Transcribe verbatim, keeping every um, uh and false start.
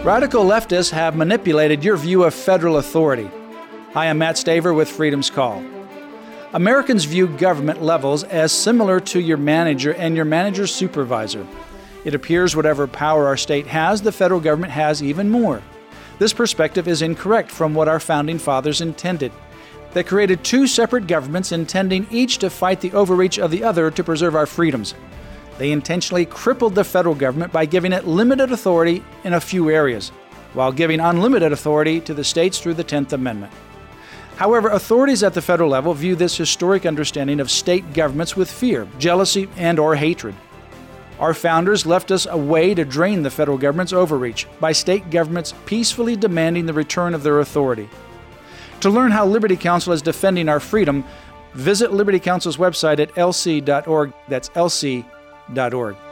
Radical leftists have manipulated your view of federal authority. Hi, I'm Matt Staver with Freedom's Call. Americans view government levels as similar to your manager and your manager's supervisor. It appears whatever power our state has, the federal government has even more. This perspective is incorrect from what our founding fathers intended. They created two separate governments intending each to fight the overreach of the other to preserve our freedoms. They intentionally crippled the federal government by giving it limited authority in a few areas, while giving unlimited authority to the states through the tenth Amendment. However, authorities at the federal level view this historic understanding of state governments with fear, jealousy, and or hatred. Our founders left us a way to drain the federal government's overreach by state governments peacefully demanding the return of their authority. To learn how Liberty Counsel is defending our freedom, visit Liberty Counsel's website at L C dot org. That's L C dot org.